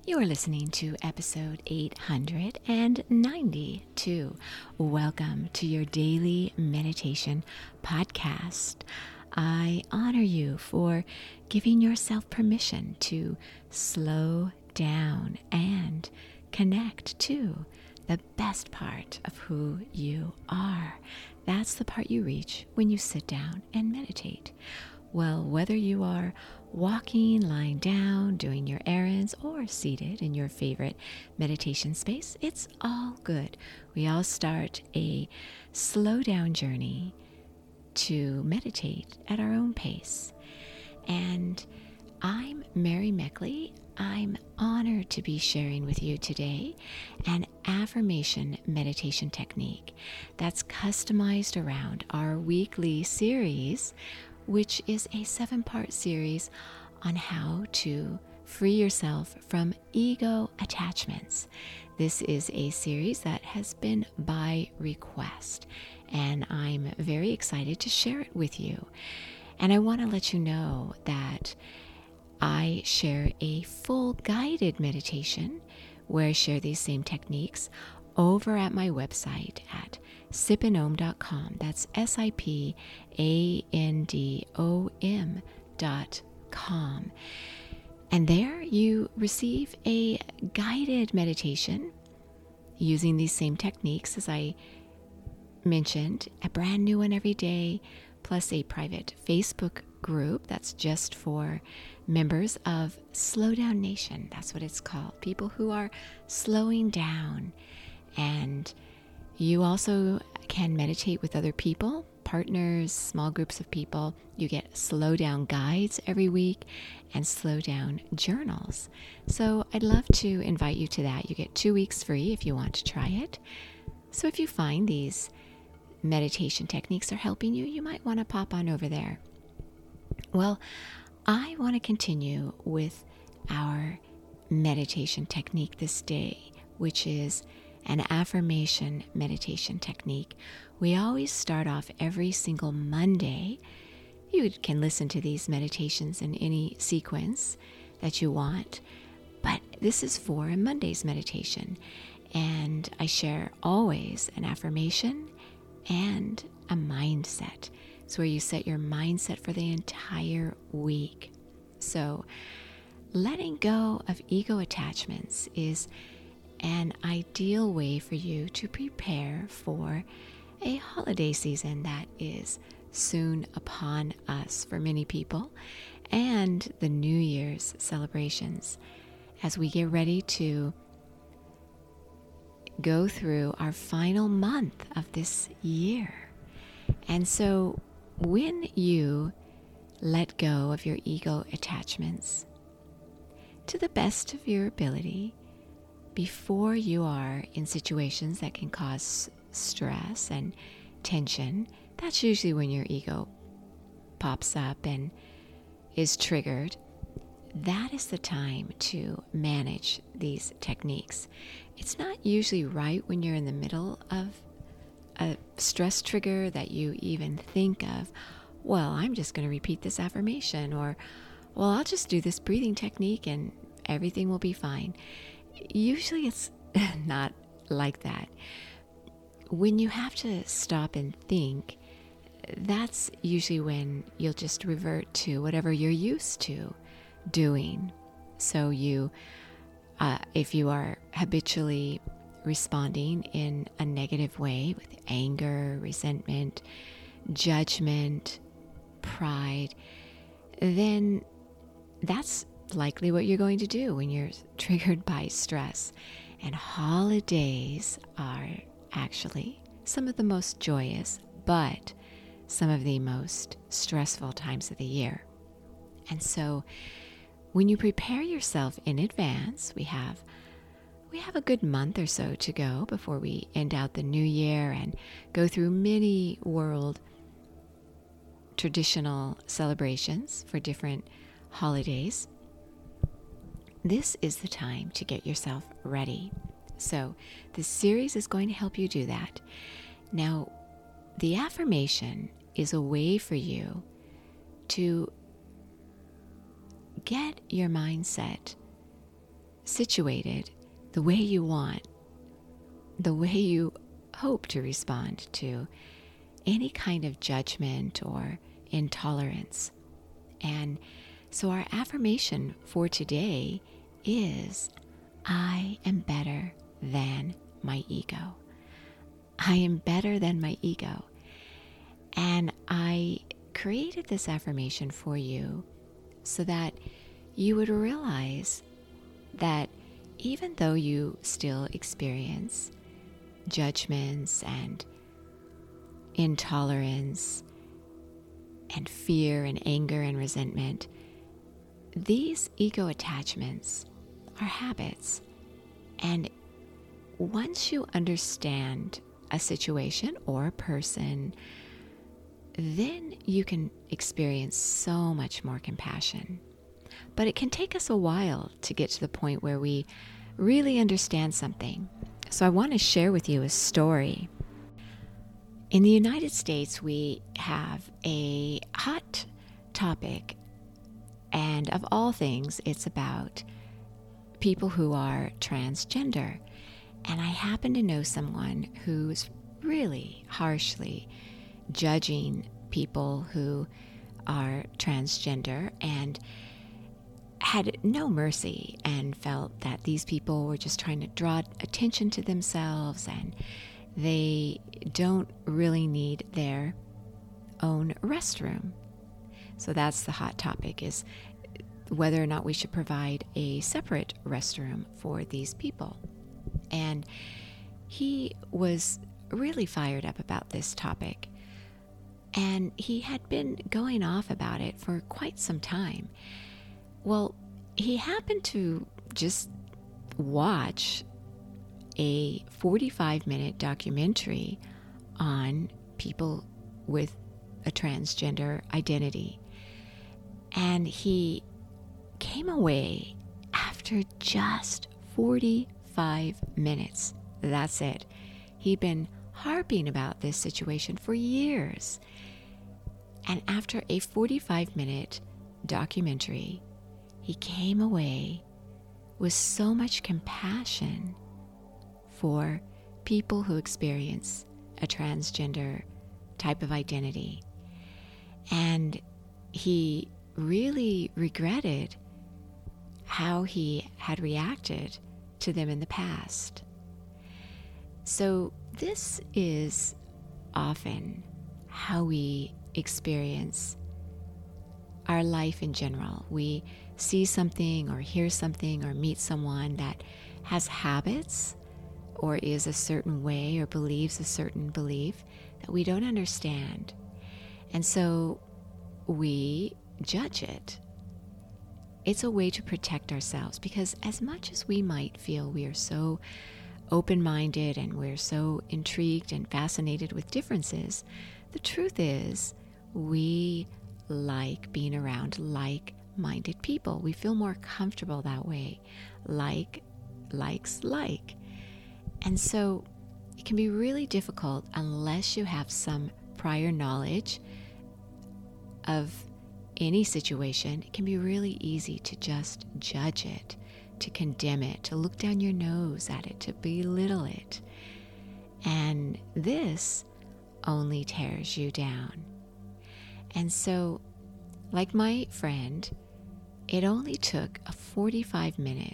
You're listening to episode 892. Welcome to your daily meditation podcast. I honor you for giving yourself permission to slow down and connect to the best part of who you are. That's the part you reach when you sit down and meditate. Well, whether you are walking, lying down, doing your errands, or seated in your favorite meditation space, it's all good. We all start a slow down journey to meditate at our own pace. And I'm Mary Meckley. I'm honored to be sharing with you today an affirmation meditation technique that's customized around our weekly series, which is a 7-part series on how to free yourself from ego attachments. This is a series that has been by request, and I'm very excited to share it with you. And I want to let you know that I share a full guided meditation where I share these same techniques over at my website at sipandom.com. That's SIPANDOM.com. And there you receive a guided meditation using these same techniques as I mentioned, a brand new one every day, plus a private Facebook group that's just for members of Slow Down Nation. That's what it's called. People who are slowing down. And you also can meditate with other people, partners, small groups of people. You get slow down guides every week and slow down journals. So I'd love to invite you to that. You get 2 weeks free if you want to try it. So if you find these meditation techniques are helping you, you might want to pop on over there. Well, I want to continue with our meditation technique this day, which is an affirmation meditation technique. We always start off every single Monday. You can listen to these meditations in any sequence that you want, but this is for a Monday's meditation. And I share always an affirmation and a mindset. It's where you set your mindset for the entire week. So letting go of ego attachments is an ideal way for you to prepare for a holiday season that is soon upon us for many people, and the New Year's celebrations as we get ready to go through our final month of this year. And so when you let go of your ego attachments to the best of your ability, before you are in situations that can cause stress and tension, that's usually when your ego pops up and is triggered. That is the time to manage these techniques. It's not usually right when you're in the middle of a stress trigger that you even think of, well, I'm just going to repeat this affirmation, or, well, I'll just do this breathing technique and everything will be fine. Usually it's not like that. When you have to stop and think, that's usually when you'll just revert to whatever you're used to doing. So if you are habitually responding in a negative way with anger, resentment, judgment, pride, then that's likely what you're going to do when you're triggered by stress. And holidays are actually some of the most joyous, but some of the most stressful times of the year. And so when you prepare yourself in advance, we have a good month or so to go before we end out the new year and go through many world traditional celebrations for different holidays. This is the time to get yourself ready. So this series is going to help you do that. Now, the affirmation is a way for you to get your mindset situated the way you want, the way you hope to respond to any kind of judgment or intolerance. And so our affirmation for today is, I am better than my ego. I am better than my ego. And I created this affirmation for you so that you would realize that even though you still experience judgments and intolerance and fear and anger and resentment, these ego attachments are habits. And once you understand a situation or a person, then you can experience so much more compassion. But it can take us a while to get to the point where we really understand something. So I want to share with you a story. In the United States, we have a hot topic, and of all things, it's about people who are transgender. And I happen to know someone who's really harshly judging people who are transgender and had no mercy and felt that these people were just trying to draw attention to themselves and they don't really need their own restroom. So that's the hot topic, is whether or not we should provide a separate restroom for these people. And he was really fired up about this topic. And he had been going off about it for quite some time. Well, he happened to just watch a 45-minute documentary on people with a transgender identity. And he came away after just 45 minutes. That's it. He'd been harping about this situation for years. And after a 45-minute documentary, he came away with so much compassion for people who experience a transgender type of identity. And he really regretted how he had reacted to them in the past. So this is often how we experience our life in general. We see something or hear something or meet someone that has habits or is a certain way or believes a certain belief that we don't understand. And so we judge it. It's a way to protect ourselves, because as much as we might feel we are so open-minded and we're so intrigued and fascinated with differences, the truth is we like being around like-minded people. We feel more comfortable that way. Like likes like. And so it can be really difficult unless you have some prior knowledge of any situation. It can be really easy to just judge it, to condemn it, to look down your nose at it, to belittle it. And this only tears you down. And so, like my friend, it only took a 45-minute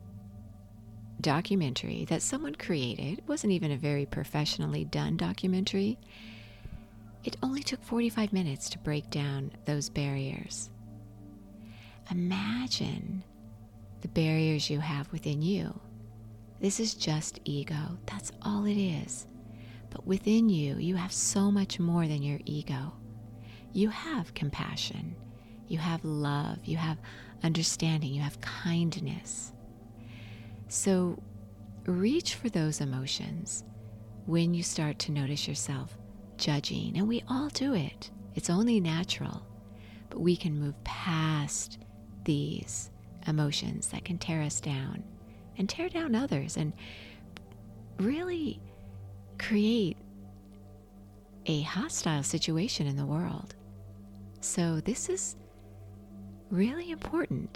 documentary that someone created. It wasn't even a very professionally done documentary. It only took 45 minutes to break down those barriers. Imagine the barriers you have within you. This is just ego. That's all it is. But within you, you have so much more than your ego. You have compassion. You have love. You have understanding. You have kindness. So reach for those emotions when you start to notice yourself judging. And we all do it. It's only natural. But we can move past these emotions that can tear us down and tear down others and really create a hostile situation in the world. So this is really important.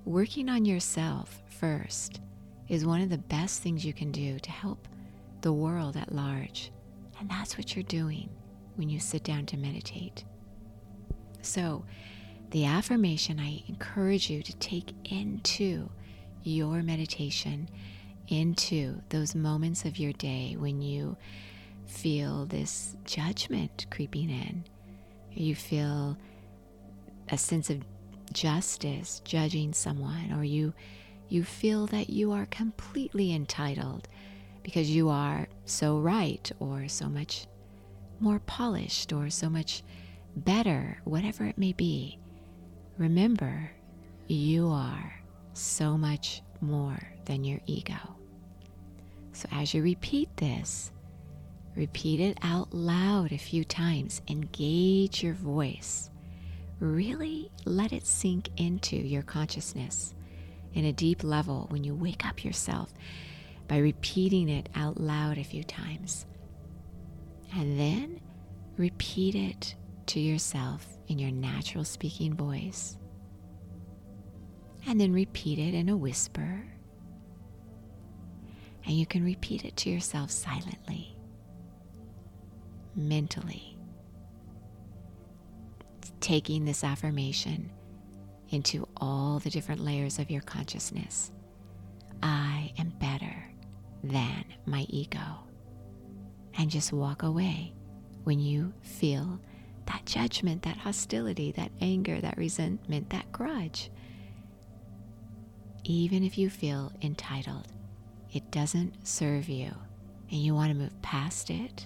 working on yourself first is one of the best things you can do to help the world at large. And that's what you're doing when you sit down to meditate. So, the affirmation I encourage you to take into your meditation, into those moments of your day when you feel this judgment creeping in, you feel a sense of justice judging someone, or you feel that you are completely entitled because you are so right, or so much more polished, or so much better, whatever it may be. Remember, you are so much more than your ego. So as you repeat this, repeat it out loud a few times. Engage your voice. Really let it sink into your consciousness in a deep level when you wake up yourself by repeating it out loud a few times. And then repeat it to yourself in your natural speaking voice. And then repeat it in a whisper. And you can repeat it to yourself silently, mentally, taking this affirmation into all the different layers of your consciousness. I am better than my ego. And just walk away when you feel that judgment, that hostility, that anger, that resentment, that grudge. Even if you feel entitled, it doesn't serve you, and you want to move past it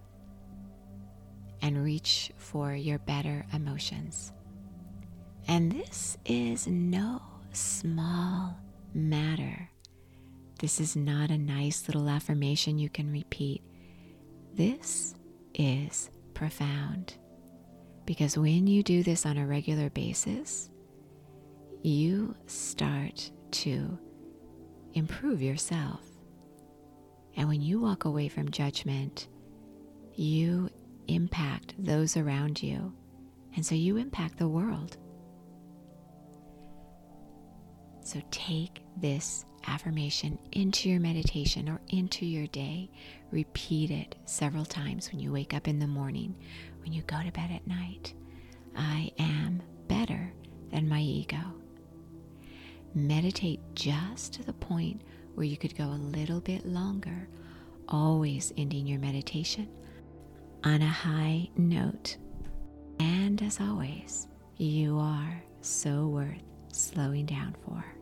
and reach for your better emotions. And this is no small matter. This is not a nice little affirmation you can repeat. This is profound, because when you do this on a regular basis, you start to improve yourself. And when you walk away from judgment, you impact those around you, and so you impact the world. So take this affirmation into your meditation or into your day. Repeat it several times when you wake up in the morning, when you go to bed at night. I am better than my ego. Meditate just to the point where you could go a little bit longer, always ending your meditation on a high note. And as always, you are so worth slowing down for.